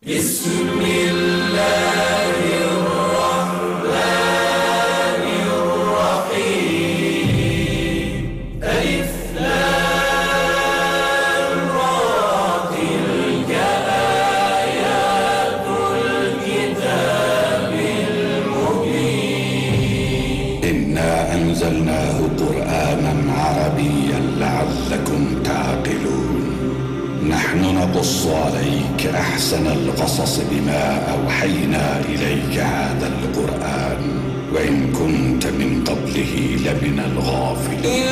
أنزلناه قرآنا عربيا لعلكم تعقلون نحن نقص عليك أحسن القصص بما أوحينا إليك هذا القرآن وإن كنت من قبله لمن الغافلين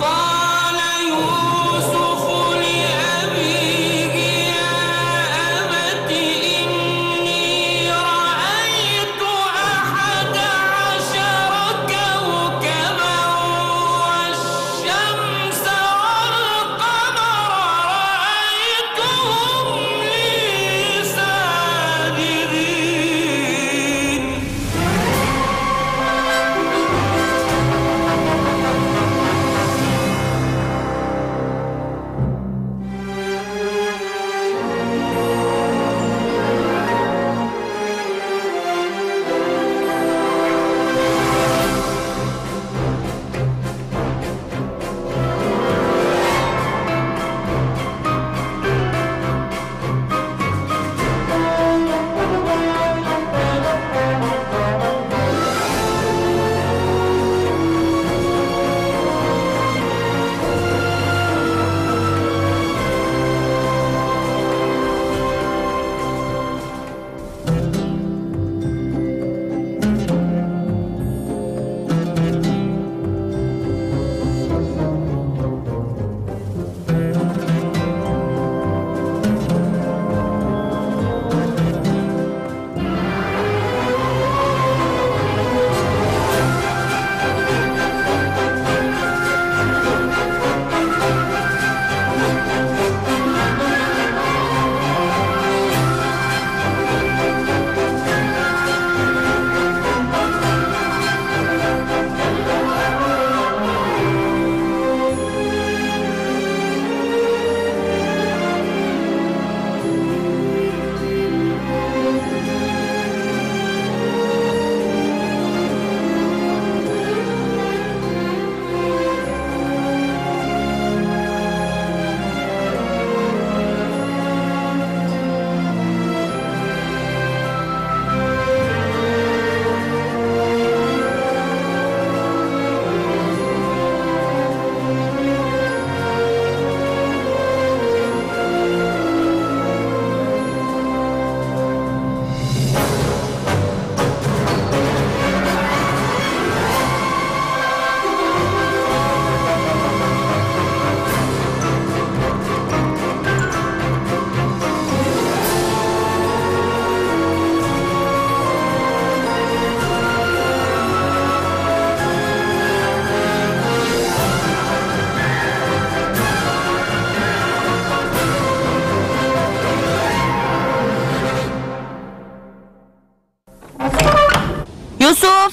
Yusuf!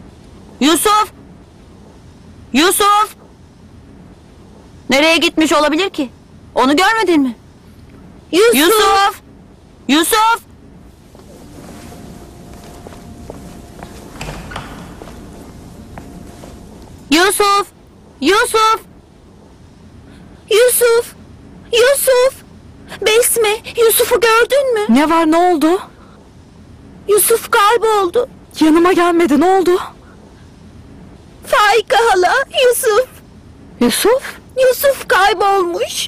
Yusuf! Yusuf! Nereye gitmiş olabilir ki? Onu görmedin mi? Yusuf! Yusuf! Yusuf! Yusuf! Yusuf! Yusuf! Yusuf! Besme, Yusuf'u gördün mü? Ne var, ne oldu? Yusuf kayboldu. Yanıma gelmedi, ne oldu? Faika hala, Yusuf! Yusuf? Yusuf kaybolmuş.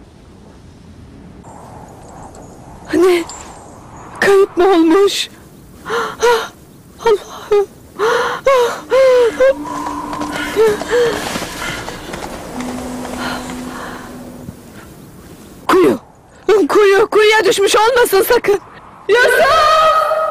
Ne? Kayıp mı olmuş? Allah'ım! Kuyuya düşmüş olmasın sakın! Yusuf!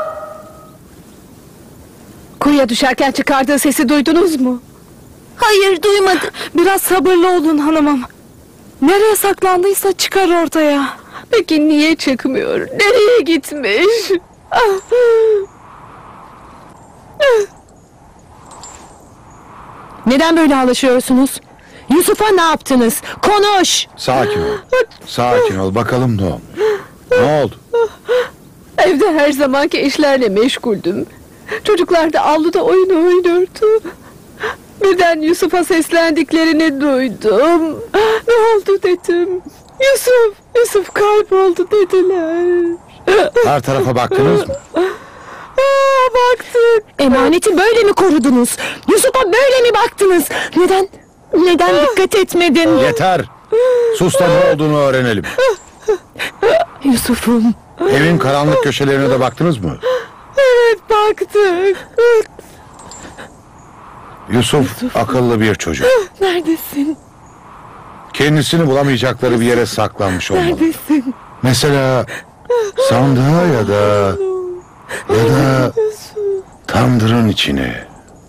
Kuyuya düşerken çıkardığı sesi duydunuz mu? Hayır, duymadım. Biraz sabırlı olun hanımım. Nereye saklandıysa çıkar ortaya. Peki niye çıkmıyor? Nereye gitmiş? Neden böyle alışıyorsunuz? Yusuf'a ne yaptınız? Konuş! Sakin ol. Sakin ol. Bakalım ne olmuş. Ne oldu? Evde her zamanki işlerle meşguldüm. Çocuklar da avluda oyun oynuyordu. Birden Yusuf'a seslendiklerini duydum. Ne oldu dedim. Yusuf kayboldu dediler. Her tarafa baktınız mı? Baktık. Emaneti böyle mi korudunuz? Yusuf'a böyle mi baktınız? Neden dikkat etmedin? Yeter! Sus da ne olduğunu öğrenelim. Yusuf'um. Evin karanlık köşelerine de baktınız mı? Evet, baktık. Yusuf akıllı bir çocuk. Neredesin? Kendisini bulamayacakları bir yere saklanmış olmalı. Neredesin? Mesela sandığa ya da tandırın içine.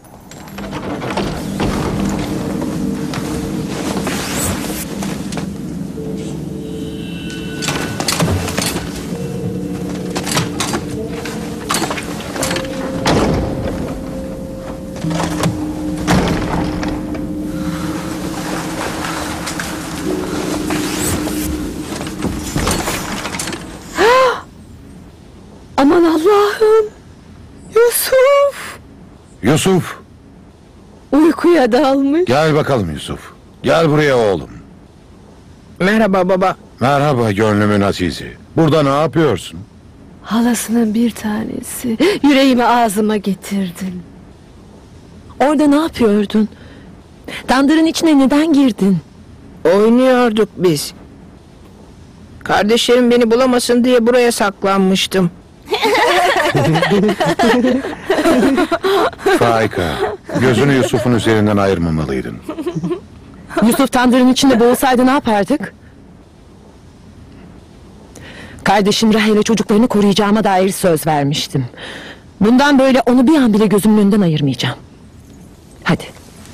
Aman Allah'ım. Yusuf, Uykuya dalmış. gel bakalım Yusuf. Gel buraya oğlum. Merhaba baba. Merhaba gönlümün azizi. Burada ne yapıyorsun? Halasının bir tanesi. Yüreğimi ağzıma getirdin. Orada ne yapıyordun? Tandırın içine neden girdin? Oynuyorduk biz. Kardeşlerim beni bulamasın diye buraya saklanmıştım. Faika, gözünü Yusuf'un üzerinden ayırmamalıydın. Yusuf tandırın içinde boğulsaydı ne yapardık? Kardeşim Rahel'e çocuklarını koruyacağıma dair söz vermiştim. Bundan böyle onu bir an bile gözümün önünden ayırmayacağım. Hadi.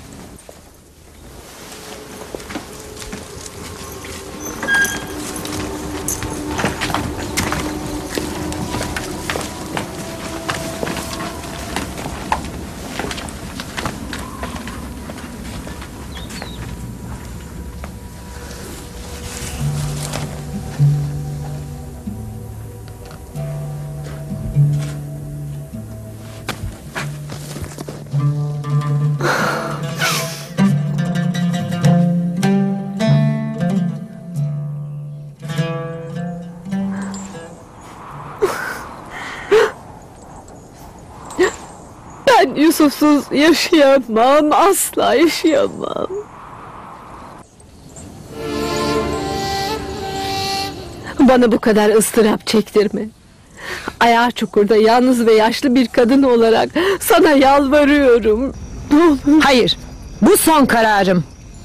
Ben Yusuf'suz yaşayamam. Asla yaşayamam. Bana bu kadar ıstırap çektirme. Ayağı çukurda yalnız ve yaşlı bir kadın olarak sana yalvarıyorum. Ne olur. Hayır. Bu son kararım.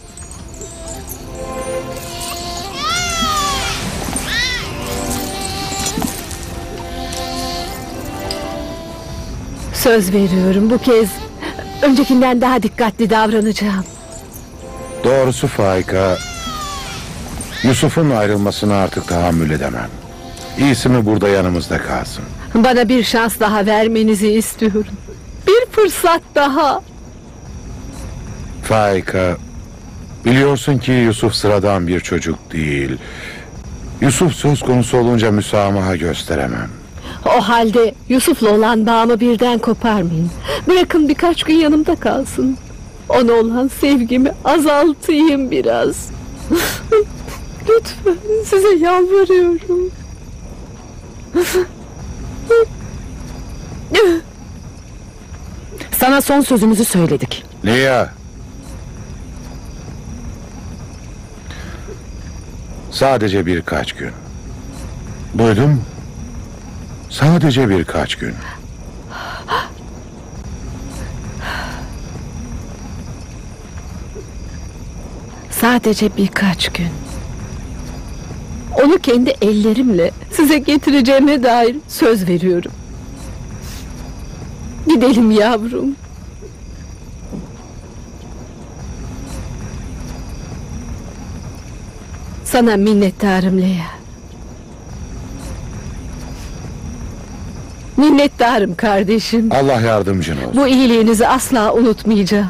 Söz veriyorum, bu kez öncekinden daha dikkatli davranacağım. Doğrusu Faika, Yusuf'un ayrılmasına artık tahammül edemem. İyisi mi burada yanımızda kalsın. Bana bir şans daha vermenizi istiyorum. Bir fırsat daha. Faika, biliyorsun ki Yusuf sıradan bir çocuk değil. Yusuf söz konusu olunca müsamaha gösteremem. O halde Yusuf'la olan bağımı birden koparmayın. Bırakın birkaç gün yanımda kalsın. Ona olan sevgimi azaltayım biraz. Lütfen, size yalvarıyorum. Sana son sözümüzü söyledik. Lia. Sadece birkaç gün. Duydum. Sadece birkaç gün. Sadece birkaç gün. Onu kendi ellerimle size getireceğime dair söz veriyorum. Gidelim yavrum. Sana minnettarım Leya. Minnettarım kardeşim. Allah yardımcın olsun. Bu iyiliğinizi asla unutmayacağım.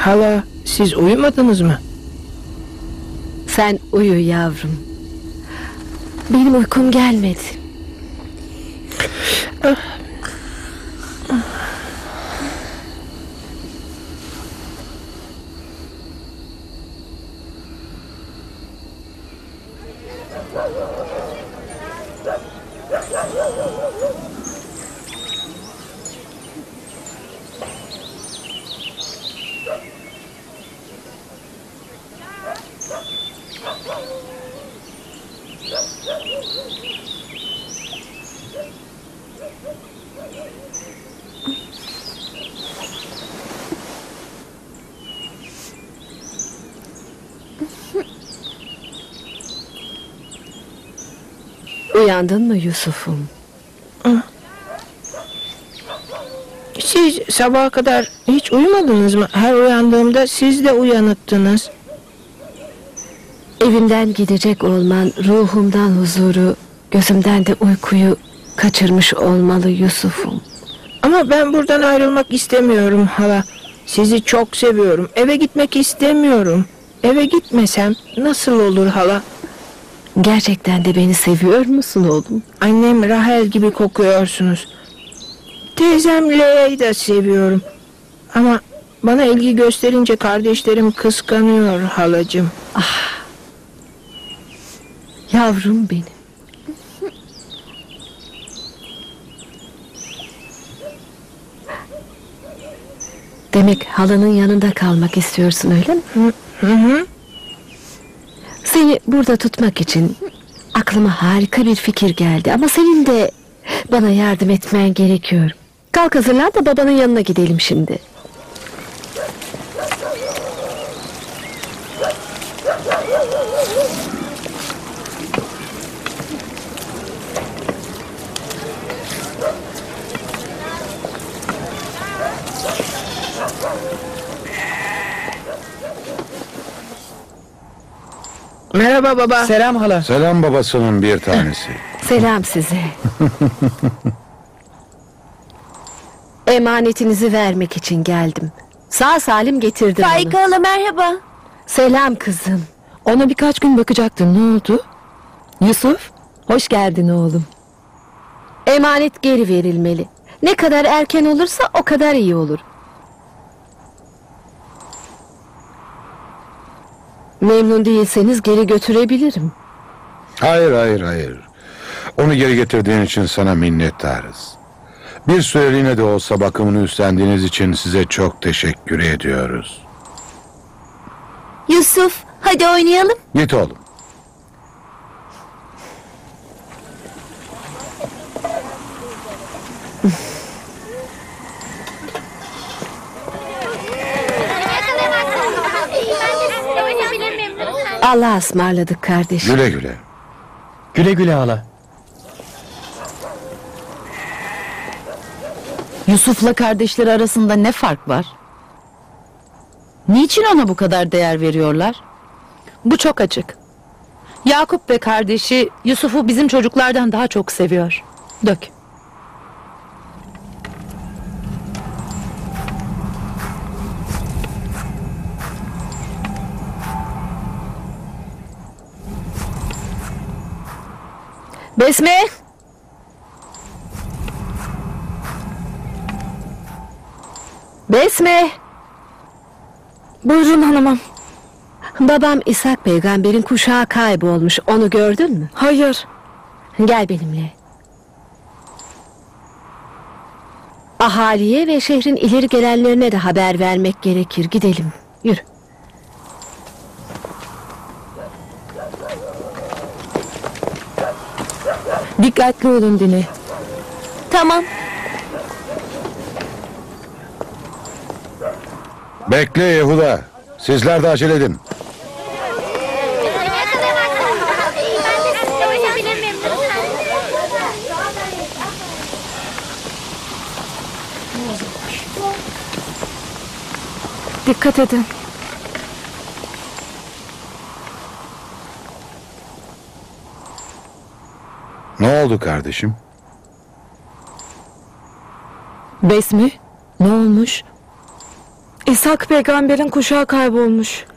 Hala, siz uyumadınız mı? Sen uyu yavrum. Benim uykum gelmedi. Uyandın mı Yusuf'um? Siz sabaha kadar hiç uyumadınız mı? Her uyandığımda siz de uyanıktınız. Evimden gidecek olman ruhumdan huzuru, gözümden de uykuyu kaçırmış olmalı Yusuf'um. Ama ben buradan ayrılmak istemiyorum hala. Sizi çok seviyorum. Eve gitmek istemiyorum. Eve gitmesem nasıl olur hala? Gerçekten de beni seviyor musun oğlum? Annem Rahel gibi kokuyorsunuz. Teyzem Lea'yı da seviyorum. Ama bana ilgi gösterince kardeşlerim kıskanıyor halacığım. Yavrum benim. Demek halanın yanında kalmak istiyorsun öyle mi? Hı. Seni burada tutmak için aklıma harika bir fikir geldi. Ama senin de bana yardım etmen gerekiyor. Kalk hazırlan da babanın yanına gidelim şimdi. Merhaba baba. Selam hala. Selam babasının bir tanesi. Selam size. Emanetinizi vermek için geldim. Sağ salim getirdim onu. Faika hala merhaba. Selam kızım. Ona birkaç gün bakacaktım. Ne oldu? Yusuf, hoş geldin oğlum. Emanet geri verilmeli. Ne kadar erken olursa o kadar iyi olur. Memnun değilseniz geri götürebilirim. Hayır. Onu geri getirdiğin için sana minnettarız. Bir süreliğine de olsa bakımını üstlendiğiniz için size çok teşekkür ediyoruz. Yusuf, hadi oynayalım. Git oğlum. Allah'a ısmarladık kardeşim. Güle güle. Güle güle hala. Yusuf'la kardeşleri arasında ne fark var? Niçin ona bu kadar değer veriyorlar? Bu çok açık. Yakup ve kardeşi Yusuf'u bizim çocuklardan daha çok seviyor. Dök. Besme! Besme! Buyurun hanımım. Babam İshak peygamberin kuşağı kaybolmuş. Onu gördün mü? Hayır. Gel benimle. Ahaliye ve şehrin ileri gelenlerine de haber vermek gerekir. Gidelim. Yürü. Dikkatli olun Dine. Tamam. Bekle Yehuda. Sizler de acele edin. Dikkat edin. Ne oldu kardeşim? Besmi, ne olmuş? İshak peygamberin kuşağı kaybolmuş.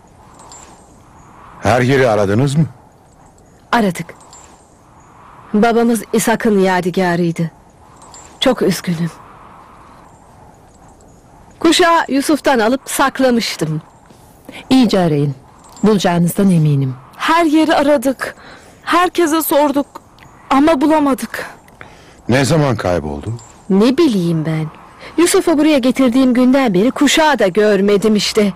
Her yeri aradınız mı? Aradık. Babamız İshak'ın yadigarıydı. Çok üzgünüm. Kuşağı Yusuf'tan alıp saklamıştım. İyice arayın. Bulacağınızdan eminim. Her yeri aradık. Herkese sorduk. Ama bulamadık. Ne zaman kayboldu? Ne bileyim ben. Yusuf'u buraya getirdiğim günden beri kuşağı da görmedim işte.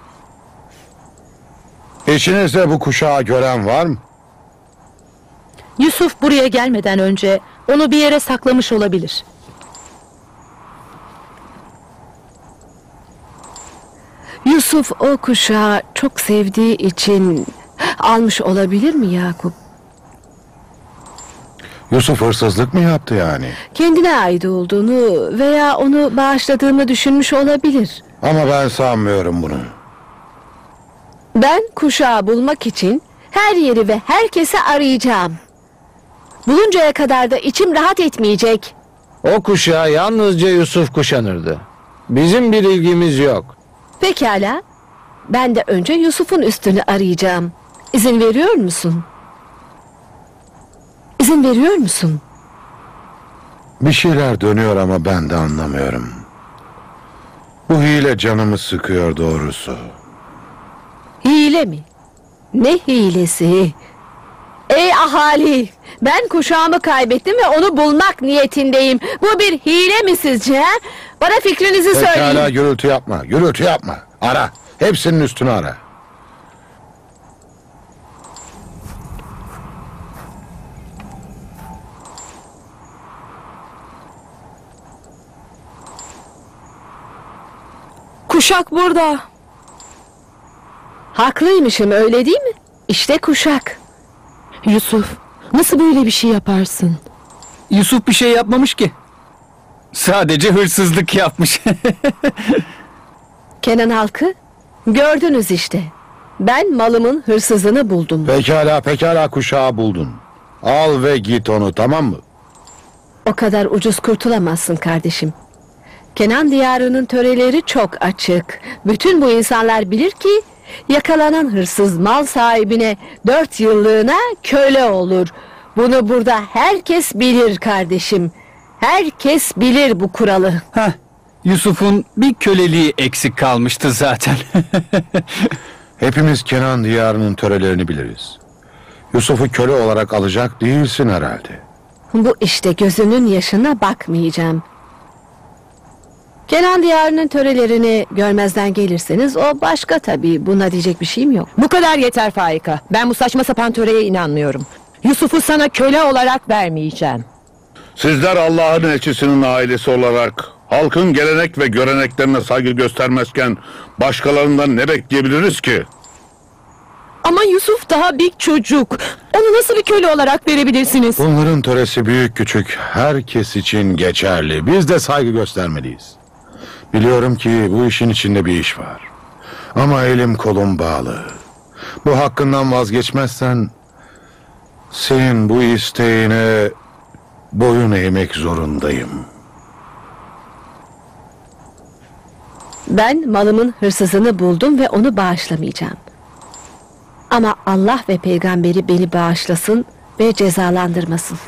İçinizde bu kuşağı gören var mı? Yusuf buraya gelmeden önce onu bir yere saklamış olabilir. Yusuf o kuşağı çok sevdiği için almış olabilir mi Yakup? Yusuf hırsızlık mı yaptı yani? Kendine ait olduğunu veya onu bağışladığını düşünmüş olabilir. Ama ben sanmıyorum bunu. Ben kuşağı bulmak için her yeri ve herkesi arayacağım. Buluncaya kadar da içim rahat etmeyecek. O kuşağı yalnızca Yusuf kuşanırdı. Bizim bir ilgimiz yok. Pekala. Ben de önce Yusuf'un üstünü arayacağım. İzin veriyor musun? İzin veriyor musun? Bir şeyler dönüyor ama ben de anlamıyorum. Bu hile canımı sıkıyor doğrusu. Hile mi? Ne hilesi? Ey ahali! Ben kuşağımı kaybettim ve onu bulmak niyetindeyim. Bu bir hile mi sizce? He? Bana fikrinizi Pekala, söyleyin. gürültü yapma, gürültü yapma. Ara, hepsinin üstünü ara. Kuşak burada. Haklıymışım, öyle değil mi? İşte kuşak. Yusuf, nasıl böyle bir şey yaparsın? Yusuf bir şey yapmamış ki. Sadece hırsızlık yapmış. Kenan halkı, gördünüz işte. Ben malımın hırsızını buldum. Pekala kuşağı buldun. Al ve git onu, tamam mı? O kadar ucuz kurtulamazsın kardeşim. Kenan diyarının töreleri çok açık. Bütün bu insanlar bilir ki yakalanan hırsız mal sahibine 4 yıllığına köle olur. Bunu burada herkes bilir kardeşim. Herkes bilir bu kuralı. Heh, Yusuf'un bir köleliği eksik kalmıştı zaten. Hepimiz Kenan diyarının törelerini biliriz. Yusuf'u köle olarak alacak değilsin herhalde. Bu işte gözünün yaşına bakmayacağım. Kenan diyarının törelerini görmezden gelirseniz o başka tabii. Buna diyecek bir şeyim yok. Bu kadar yeter Faika. Ben bu saçma sapan töreye inanmıyorum. Yusuf'u sana köle olarak vermeyeceğim. Sizler Allah'ın elçisinin ailesi olarak halkın gelenek ve göreneklerine saygı göstermezken başkalarından ne bekleyebiliriz ki? Ama Yusuf daha bir çocuk. Onu nasıl bir köle olarak verebilirsiniz? Bunların töresi büyük küçük herkes için geçerli. Biz de saygı göstermeliyiz. Biliyorum ki bu işin içinde bir iş var. Ama elim kolum bağlı. Bu hakkından vazgeçmezsen senin bu isteğine boyun eğmek zorundayım. Ben malımın hırsızını buldum ve onu bağışlamayacağım. Ama Allah ve peygamberi beni bağışlasın ve cezalandırmasın.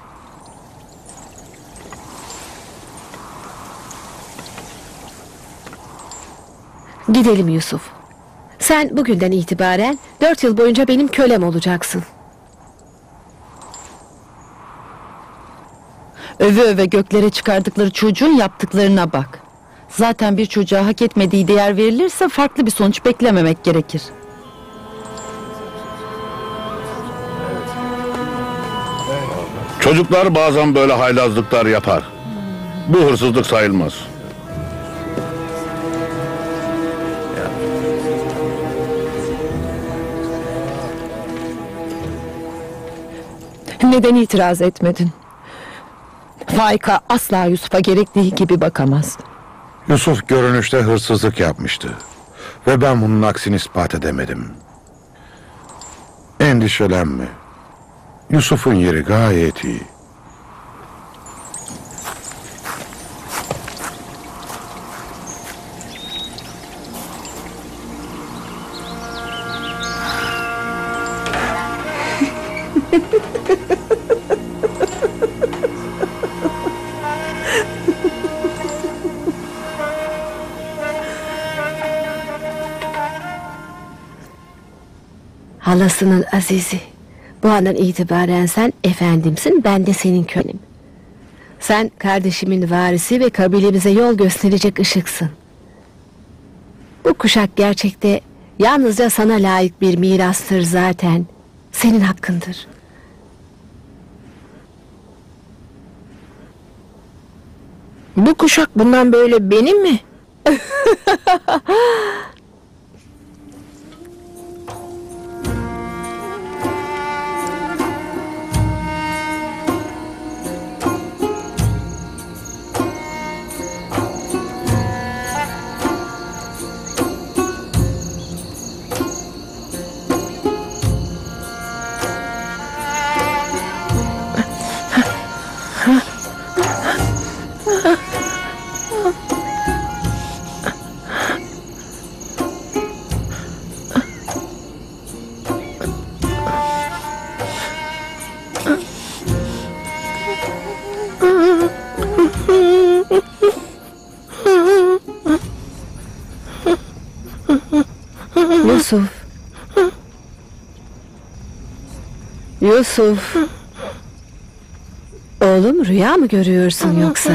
Gidelim Yusuf. Sen bugünden itibaren 4 yıl boyunca benim kölem olacaksın. Öve öve göklere çıkardıkları çocuğun yaptıklarına bak. Zaten bir çocuğa hak etmediği değer verilirse farklı bir sonuç beklememek gerekir. Çocuklar bazen böyle haylazlıklar yapar. Bu hırsızlık sayılmaz. Neden itiraz etmedin? Faika asla Yusuf'a gerektiği gibi bakamaz. Yusuf görünüşte hırsızlık yapmıştı. Ve ben bunun aksini ispat edemedim. Endişelenme. Yusuf'un yeri gayet iyi. Halasının azizi. Bu andan itibaren sen efendimsin, ben de senin kölem. Sen kardeşimin varisi ve kabilemize yol gösterecek ışıksın. Bu kuşak gerçekte yalnızca sana layık bir mirastır zaten. Senin hakkındır. Bu kuşak bundan böyle benim mi? Yusuf. Yusuf. Oğlum, rüya mı görüyorsun yoksa?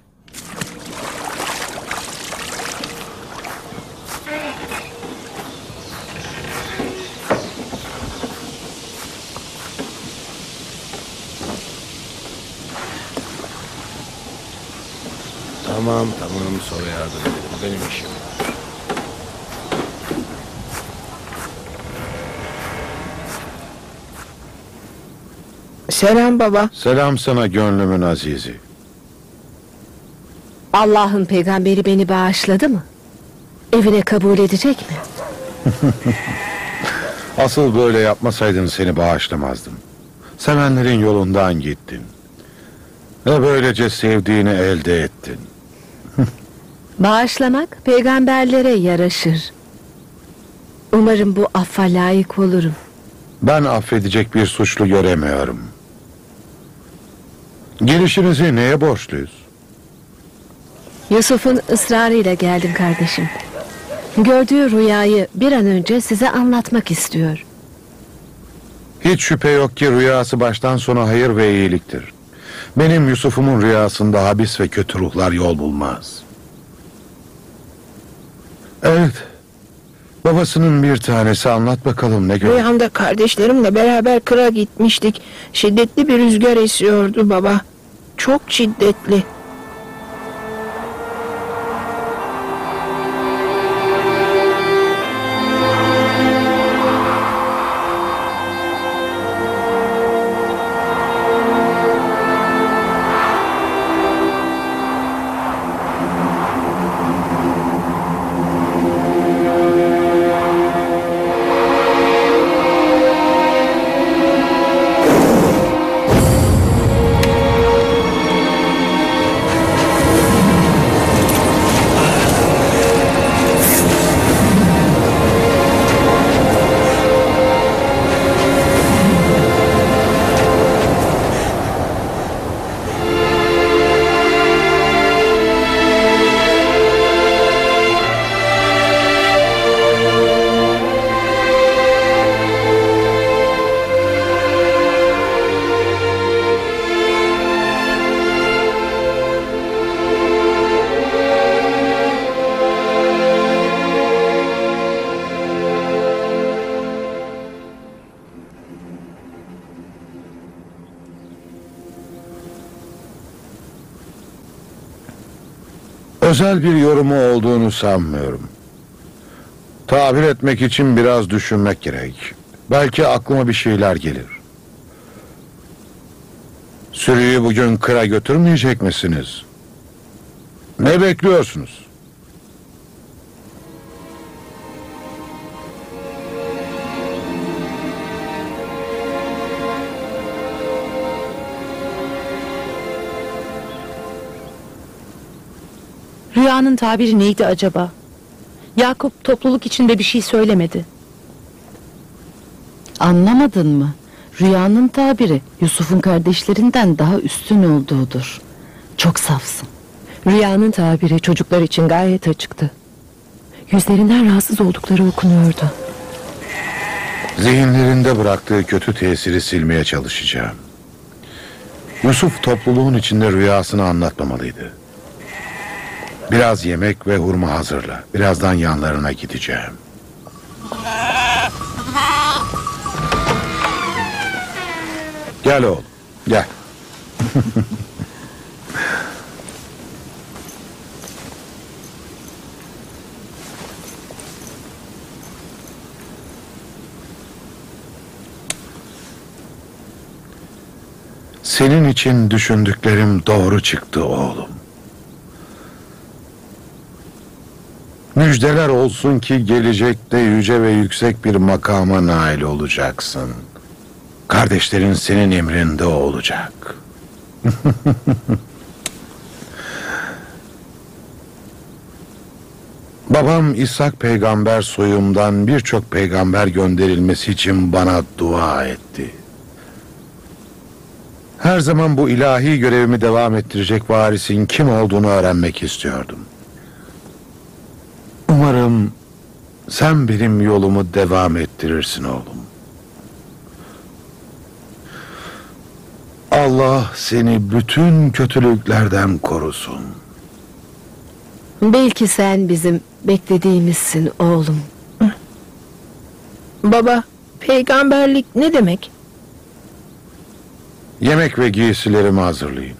Tamam sonra yardım edelim. Benim işim. Selam baba. Selam sana gönlümün azizi. Allah'ın peygamberi beni bağışladı mı? Evine kabul edecek mi? Asıl böyle yapmasaydın seni bağışlamazdım. Sevenlerin yolundan gittin. Ve böylece sevdiğini elde ettin. Bağışlamak peygamberlere yaraşır. Umarım bu affa layık olurum. Ben affedecek bir suçlu göremiyorum. Gelişinizi neye borçluyuz? Yusuf'un ısrarıyla geldim kardeşim. Gördüğü rüyayı bir an önce size anlatmak istiyor. Hiç şüphe yok ki rüyası baştan sona hayır ve iyiliktir. Benim Yusuf'umun rüyasında habis ve kötü ruhlar yol bulmaz. Evet. Babasının bir tanesi, anlat bakalım ne gördün? Rüyamda kardeşlerimle beraber kıra gitmiştik. Şiddetli bir rüzgar esiyordu baba. Çok şiddetli. Özel bir yorumu olduğunu sanmıyorum. Tabir etmek için biraz düşünmek gerek. Belki aklıma bir şeyler gelir. Sürüyü bugün kıra götürmeyecek misiniz? Ne bekliyorsunuz? Rüyanın tabiri neydi acaba? Yakup topluluk içinde bir şey söylemedi. Anlamadın mı? Rüyanın tabiri Yusuf'un kardeşlerinden daha üstün olduğudur. Çok safsın. Rüyanın tabiri çocuklar için gayet açıktı. Yüzlerinden rahatsız oldukları okunuyordu. Zihinlerinde bıraktığı kötü tesiri silmeye çalışacağım. Yusuf topluluğun içinde rüyasını anlatmamalıydı. Biraz yemek ve hurma hazırla. Birazdan yanlarına gideceğim. Gel oğlum, gel. Senin için düşündüklerim doğru çıktı oğlum. Müjdeler olsun ki gelecekte yüce ve yüksek bir makama nail olacaksın. Kardeşlerin senin emrinde olacak. Babam İshak peygamber soyumdan birçok peygamber gönderilmesi için bana dua etti. Her zaman bu ilahi görevimi devam ettirecek varisin kim olduğunu öğrenmek istiyordum. Umarım sen benim yolumu devam ettirirsin oğlum. Allah seni bütün kötülüklerden korusun. Belki sen bizim beklediğimizsin oğlum. Baba, peygamberlik ne demek? Yemek ve giysilerimi hazırlayın.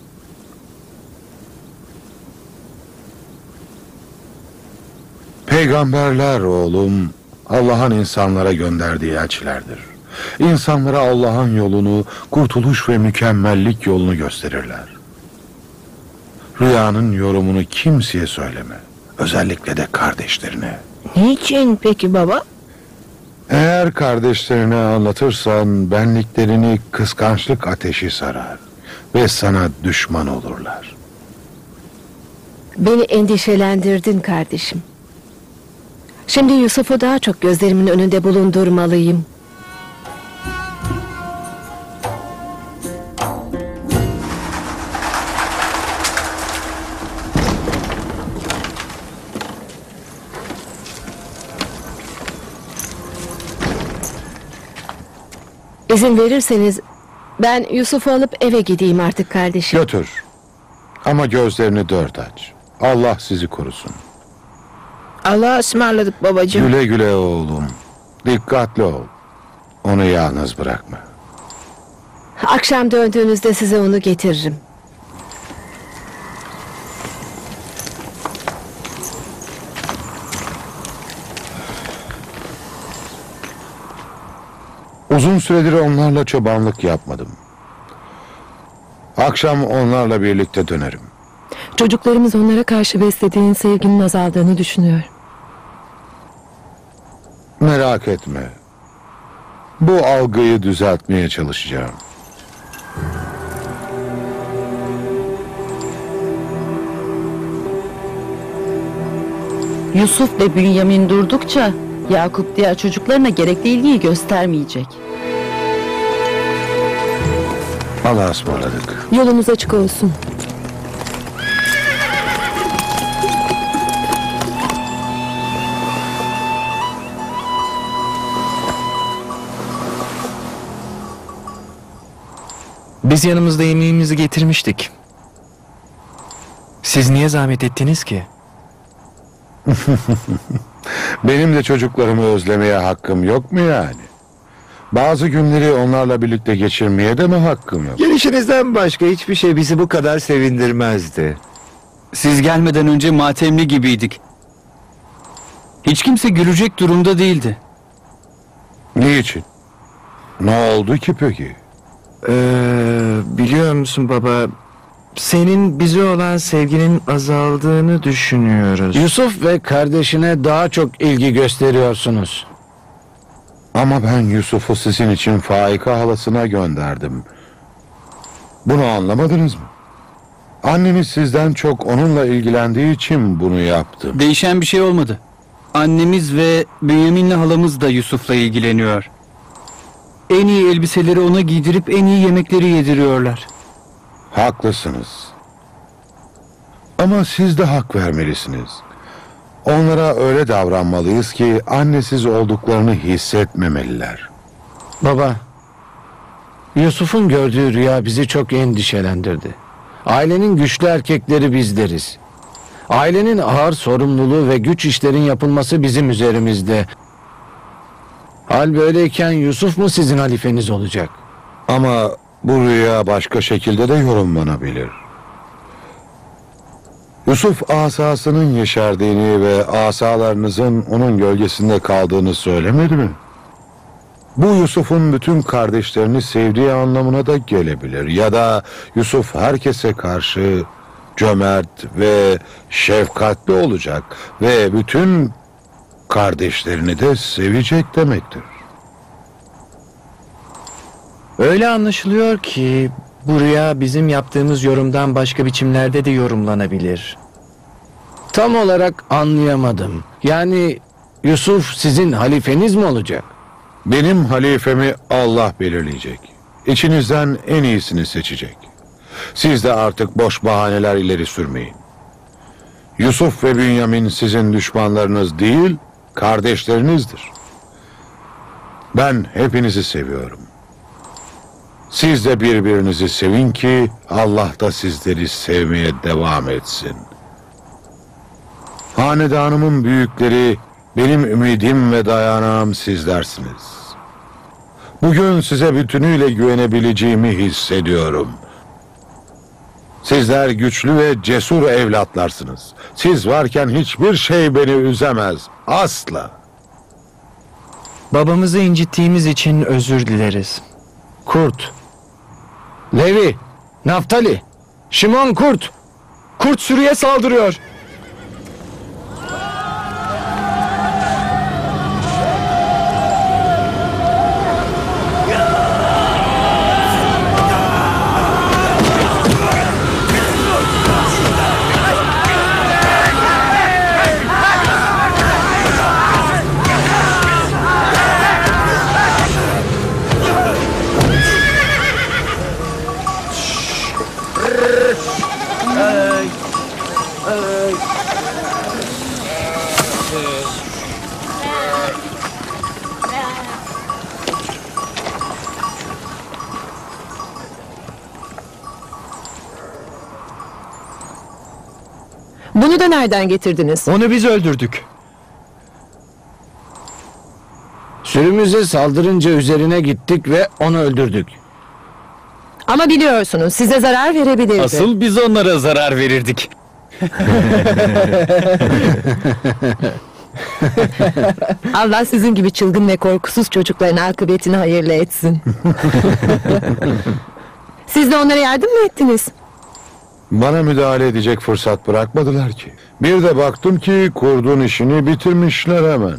Peygamberler oğlum, Allah'ın insanlara gönderdiği elçilerdir. İnsanlara Allah'ın yolunu, kurtuluş ve mükemmellik yolunu gösterirler. Rüyanın yorumunu kimseye söyleme. Özellikle de kardeşlerine. Niçin peki baba? Eğer kardeşlerine anlatırsan benliklerini kıskançlık ateşi sarar ve sana düşman olurlar. Beni endişelendirdin kardeşim. Şimdi Yusuf'u daha çok gözlerimin önünde bulundurmalıyım. İzin verirseniz ben Yusuf'u alıp eve gideyim artık kardeşim. Götür. Ama gözlerini dört aç. Allah sizi korusun. Allah'a ısmarladık babacığım. Güle güle oğlum. Dikkatli ol. Onu yalnız bırakma. Akşam döndüğünüzde size onu getiririm. Uzun süredir onlarla çobanlık yapmadım. Akşam onlarla birlikte dönerim. Çocuklarımız onlara karşı beslediğin sevginin azaldığını düşünüyor. Merak etme. Bu algıyı düzeltmeye çalışacağım. Yusuf ve Bünyamin durdukça Yakup diğer çocuklarına gerekli ilgiyi göstermeyecek. Allah'a ısmarladık. Yolunuz açık olsun. Biz yanımızda yemeğimizi getirmiştik. Siz niye zahmet ettiniz ki? Benim de çocuklarımı özlemeye hakkım yok mu yani? Bazı günleri onlarla birlikte geçirmeye de mi hakkım yok? Gelişinizden başka hiçbir şey bizi bu kadar sevindirmezdi. Siz gelmeden önce matemli gibiydik. Hiç kimse gülecek durumda değildi. Niçin? Ne oldu ki peki? Biliyor musun baba? Senin bize olan sevginin azaldığını düşünüyoruz. Yusuf ve kardeşine daha çok ilgi gösteriyorsunuz. Ama ben Yusuf'u sizin için Faika halasına gönderdim. Bunu anlamadınız mı? Anneniz sizden çok onunla ilgilendiği için bunu yaptım. Değişen bir şey olmadı. Annemiz ve Bünyamin'le halamız da Yusuf'la ilgileniyor. En iyi elbiseleri ona giydirip en iyi yemekleri yediriyorlar. Haklısınız. Ama siz de hak vermelisiniz. Onlara öyle davranmalıyız ki annesiz olduklarını hissetmemeliler. Baba, Yusuf'un gördüğü rüya bizi çok endişelendirdi. Ailenin güçlü erkekleri bizleriz. Ailenin ağır sorumluluğu ve güç işlerin yapılması bizim üzerimizde. Hal böyleyken Yusuf mu sizin halifeniz olacak? Ama bu rüya başka şekilde de yorumlanabilir. Yusuf asasının yeşerdiğini ve asalarınızın onun gölgesinde kaldığını söylemedi mi? Bu Yusuf'un bütün kardeşlerini sevdiği anlamına da gelebilir. Ya da Yusuf herkese karşı cömert ve şefkatli olacak ve bütün kardeşlerini de sevecek demektir. Öyle anlaşılıyor ki bu rüya bizim yaptığımız yorumdan başka biçimlerde de yorumlanabilir. Tam olarak anlayamadım. Yani Yusuf sizin halifeniz mi olacak? Benim halifemi Allah belirleyecek. İçinizden en iyisini seçecek. Siz de artık boş bahaneler ileri sürmeyin. Yusuf ve Bünyamin sizin düşmanlarınız değil, kardeşlerinizdir. Ben hepinizi seviyorum. Siz de birbirinizi sevin ki Allah da sizleri sevmeye devam etsin. Hanedanımın büyükleri, benim ümidim ve dayanağım sizlersiniz. Bugün size bütünüyle güvenebileceğimi hissediyorum. Sizler güçlü ve cesur evlatlarsınız. Siz varken hiçbir şey beni üzemez. Asla. Babamızı incittiğimiz için özür dileriz. Kurt, Levi, Naftali, Şimon Kurt. Kurt sürüye saldırıyor. Bunu da nereden getirdiniz? Onu biz öldürdük. Sürümüze saldırınca üzerine gittik ve onu öldürdük. Ama biliyorsunuz size zarar verebilirdi. Asıl biz onlara zarar verirdik. Allah sizin gibi çılgın ve korkusuz çocukların akıbetini hayırlı etsin. Siz de onlara yardım mı ettiniz? Bana müdahale edecek fırsat bırakmadılar ki. Bir de baktım ki kurdun işini bitirmişler hemen.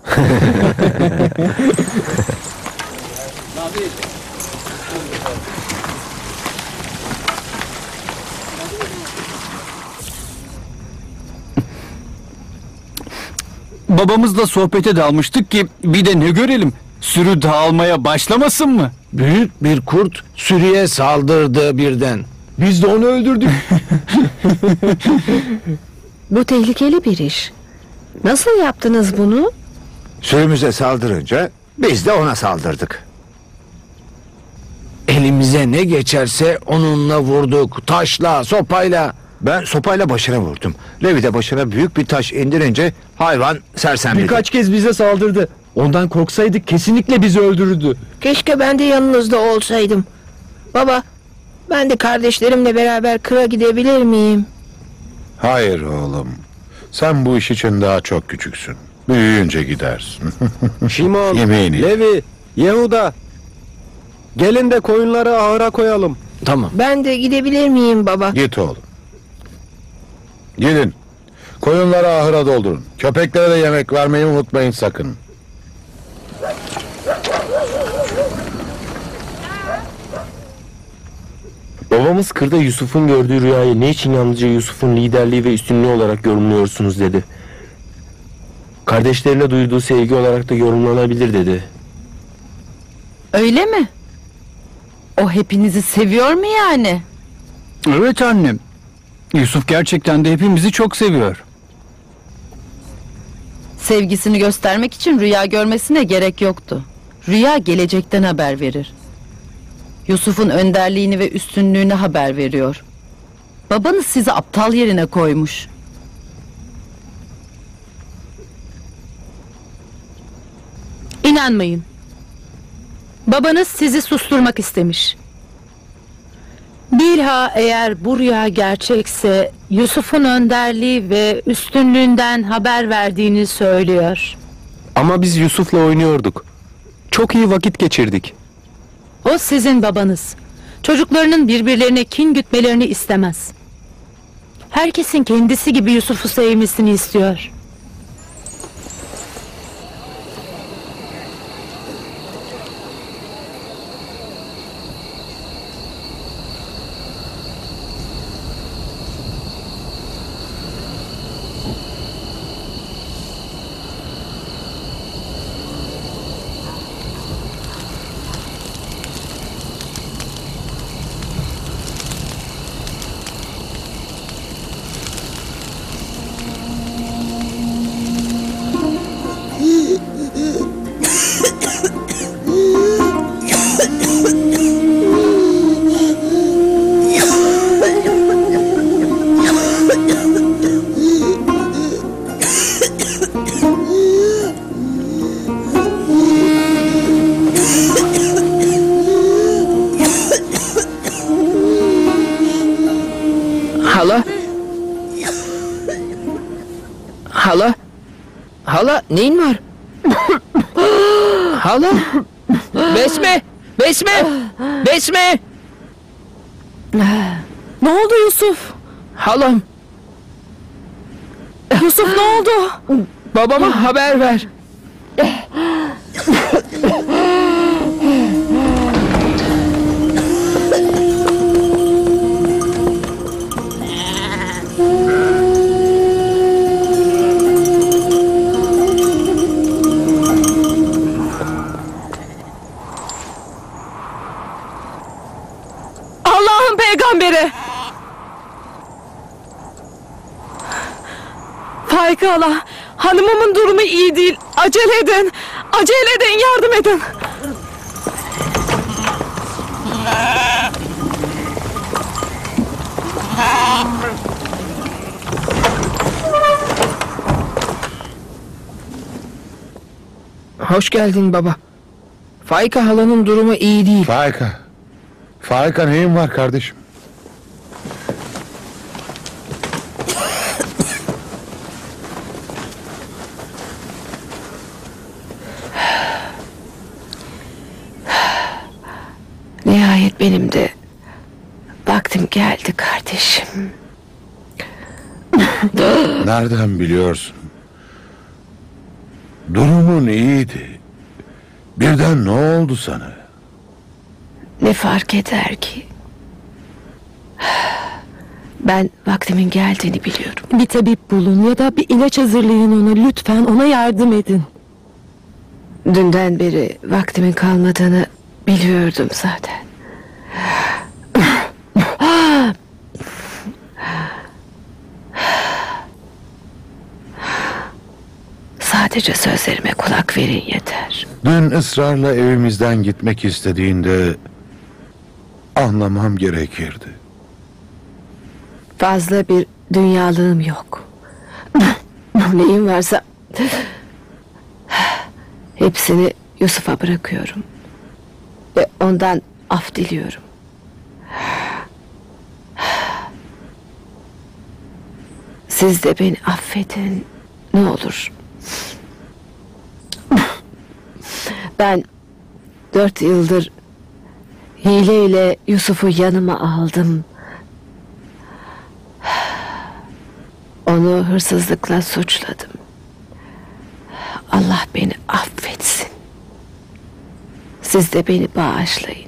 Babamızla sohbete dalmıştık ki bir de ne görelim? Sürü dağılmaya başlamasın mı? Büyük bir kurt sürüye saldırdı birden. Biz de onu öldürdük. Bu tehlikeli bir iş. Nasıl yaptınız bunu? Sürümüze saldırınca biz de ona saldırdık. Elimize ne geçerse onunla vurduk. Taşla, sopayla. Ben sopayla başına vurdum. Levi de başına büyük bir taş indirince hayvan sersemledi. Birkaç kez bize saldırdı. Ondan korksaydık kesinlikle bizi öldürürdü. Keşke ben de yanınızda olsaydım. Baba, ben de kardeşlerimle beraber kıra gidebilir miyim? Hayır oğlum. Sen bu iş için daha çok küçüksün. Büyüyünce gidersin. Şimon, Yemeğini. Levi, Yehuda. Gelin de koyunları ahıra koyalım. Tamam. Ben de gidebilir miyim baba? Git oğlum. Gidin. Koyunları ahıra doldurun. Köpeklere de yemek vermeyi unutmayın sakın. Babamız kırda Yusuf'un gördüğü rüyayı ne için yalnızca Yusuf'un liderliği ve üstünlüğü olarak yorumluyorsunuz dedi. Kardeşlerine duyduğu sevgi olarak da yorumlanabilir dedi. Öyle mi? O hepinizi seviyor mu yani? Evet annem. Yusuf gerçekten de hepimizi çok seviyor. Sevgisini göstermek için rüya görmesine gerek yoktu. Rüya gelecekten haber verir. Yusuf'un önderliğini ve üstünlüğünü haber veriyor. Babanız sizi aptal yerine koymuş. İnanmayın. Babanız sizi susturmak istemiş. Bilha eğer bu rüya gerçekse Yusuf'un önderliği ve üstünlüğünden haber verdiğini söylüyor. Ama biz Yusuf'la oynuyorduk. Çok iyi vakit geçirdik. O sizin babanız. Çocuklarının birbirlerine kin gütmelerini istemez. Herkesin kendisi gibi Yusuf'u sevmesini istiyor. Hala? Hala? Hala neyin var? Hala? Besme! Besme! Besme! Ne oldu Yusuf? Halam, Yusuf ne oldu? babama haber ver. Allah'ın peygamberi. Faika hala, hanımımın durumu iyi değil. Acele edin. Acele edin, yardım edin. Hoş geldin baba. Faika halanın durumu iyi değil. Faika. Faika neyin var kardeşim? Nihayet benim de vaktim geldi kardeşim. Nereden biliyorsun? Durumun iyiydi. Birden ne oldu sana? Ne fark eder ki? Ben vaktimin geldiğini biliyorum. Bir tabip bulun ya da bir ilaç hazırlayın ona. Lütfen ona yardım edin. Dünden beri vaktimin kalmadığını biliyordum zaten. Sadece sözlerime kulak verin yeter. Dün ısrarla evimizden gitmek istediğinde anlamam gerekirdi. Fazla bir dünyalığım yok. Neyim varsa hepsini Yusuf'a bırakıyorum. Ve ondan af diliyorum. Siz de beni affedin. Ne olur. Ben 4 yıldır hileyle Yusuf'u yanıma aldım. Onu hırsızlıkla suçladım. Allah beni affetsin. Siz de beni bağışlayın.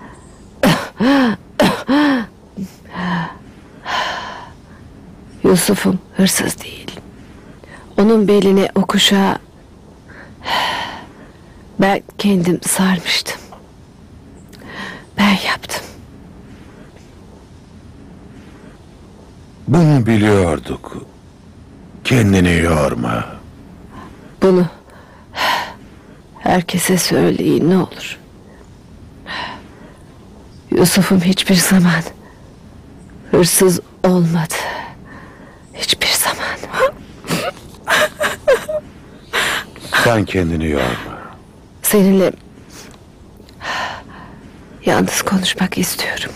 Yusuf'um hırsız değil. Onun beline o kuşağı ben kendim sarmıştım. Ben yaptım. Bunu biliyorduk. Kendini yorma. Bunu herkese söyleyin ne olur. Yusuf'um hiçbir zaman hırsız olmadı. Hiçbir zaman. Sen kendini yorma. Seninle yalnız konuşmak istiyorum.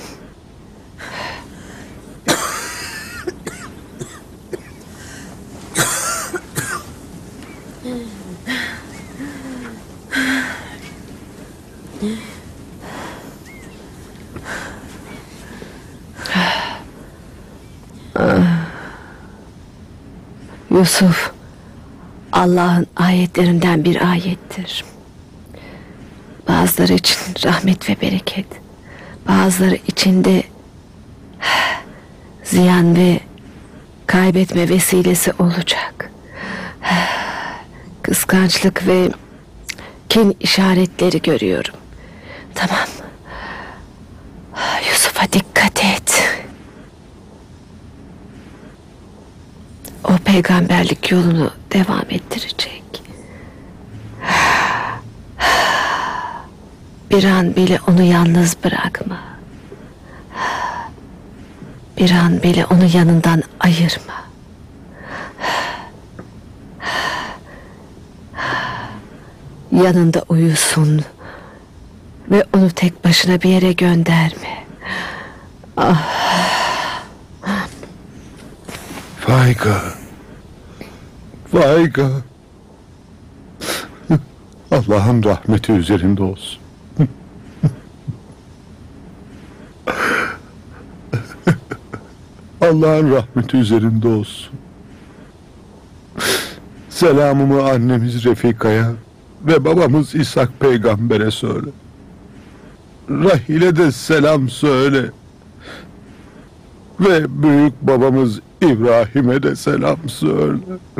Yusuf, Allah'ın ayetlerinden bir ayettir. Bazıları için rahmet ve bereket, bazıları için de ziyan ve kaybetme vesilesi olacak. Kıskançlık ve kin işaretleri görüyorum. Tamam mı? Yusuf'a dikkat et. O peygamberlik yolunu devam ettirecek. Bir an bile onu yalnız bırakma. Bir an bile onu yanından ayırma. Yanında uyusun ve onu tek başına bir yere gönderme. Fayga. Fayga. Allah'ın rahmeti üzerinde olsun. Allah'ın rahmeti üzerinde olsun. Selamımı annemiz Refika'ya ve babamız İshak peygambere söyle. Rahil'e de selam söyle. Ve büyük babamız İbrahim'e de selam söyle.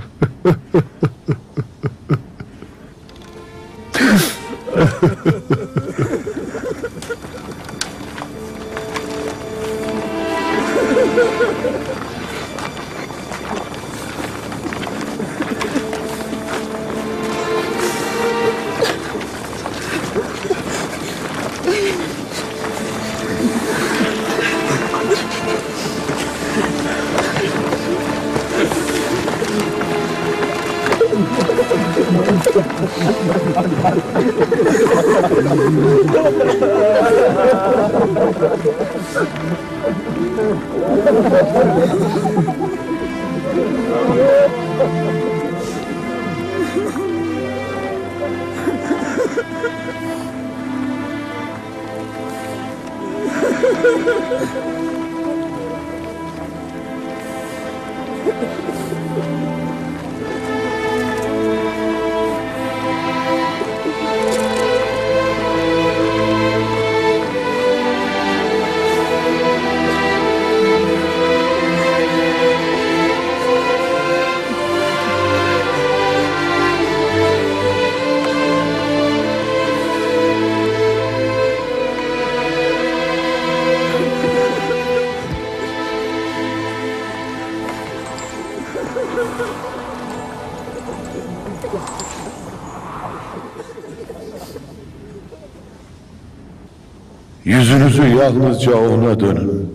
Yüzünüzü yalnızca ona dönün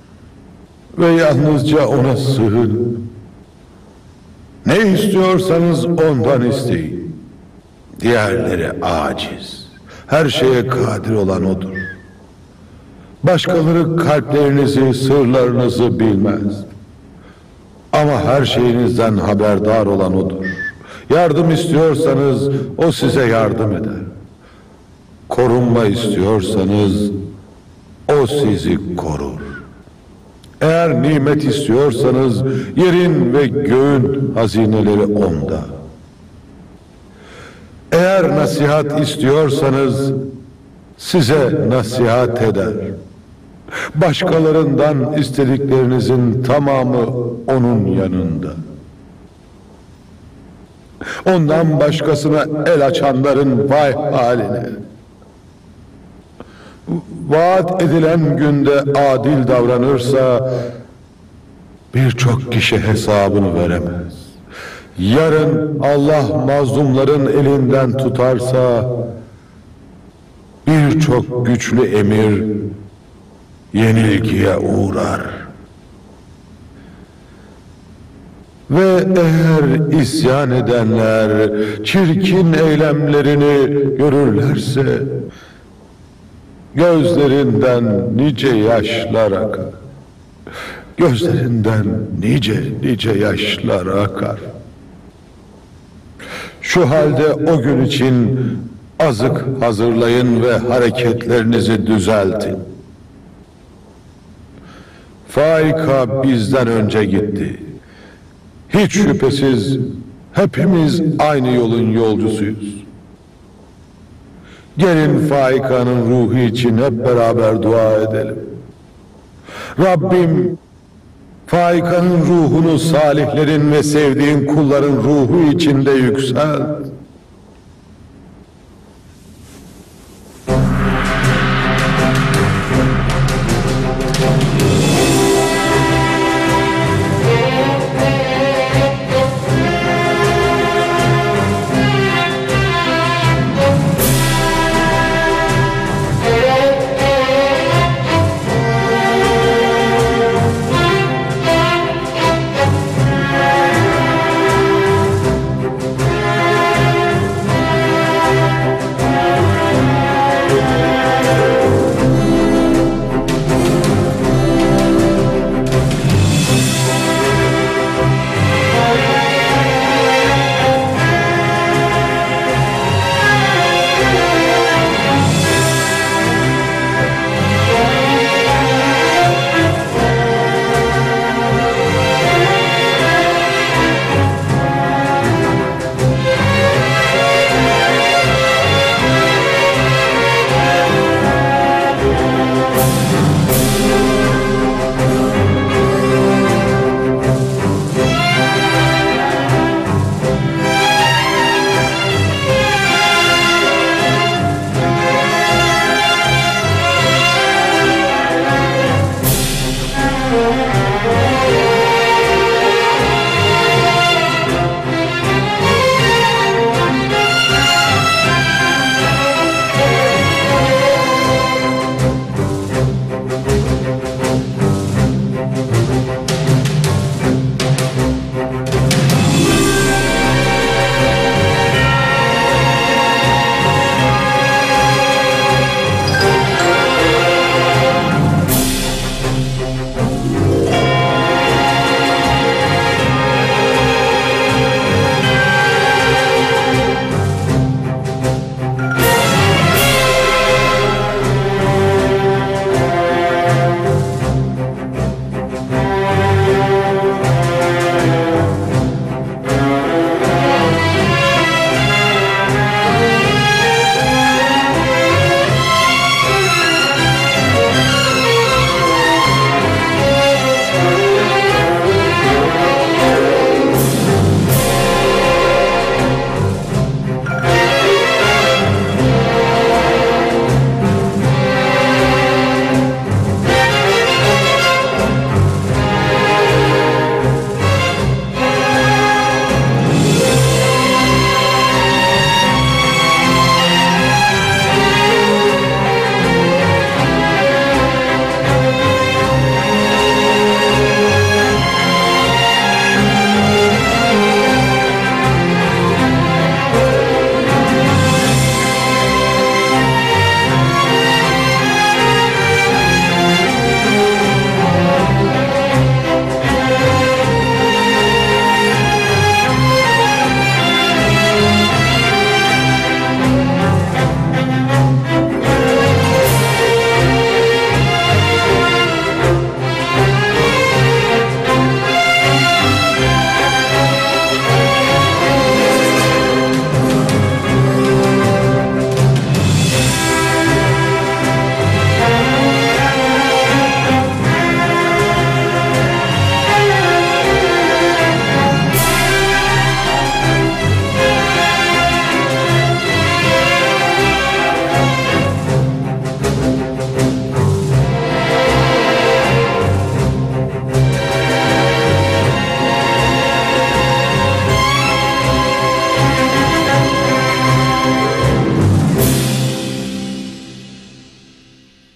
ve yalnızca ona sığının. Ne istiyorsanız ondan isteyin. Diğerleri aciz. Her şeye kadir olan odur. Başkaları kalplerinizi, sırlarınızı bilmez. Ama her şeyinizden haberdar olan odur. Yardım istiyorsanız o size yardım eder. Korunma istiyorsanız o sizi korur. Eğer nimet istiyorsanız yerin ve göğün hazineleri onda. Eğer nasihat istiyorsanız size nasihat eder. Başkalarından istediklerinizin tamamı onun yanında. Ondan başkasına el açanların vay haline. vaat edilen günde adil davranırsa birçok kişi hesabını veremez. Yarın Allah mazlumların elinden tutarsa birçok güçlü emir yenilgiye uğrar. Ve eğer isyan edenler çirkin eylemlerini görürlerse gözlerinden nice yaşlar akar. Gözlerinden nice yaşlar akar. Şu halde o gün için azık hazırlayın ve hareketlerinizi düzeltin. Faika bizden önce gitti. Hiç şüphesiz hepimiz aynı yolun yolcusuyuz. Gelin Faika'nın ruhu için hep beraber dua edelim. Rabbim Faika'nın ruhunu salihlerin ve sevdiğin kulların ruhu içinde yükselt.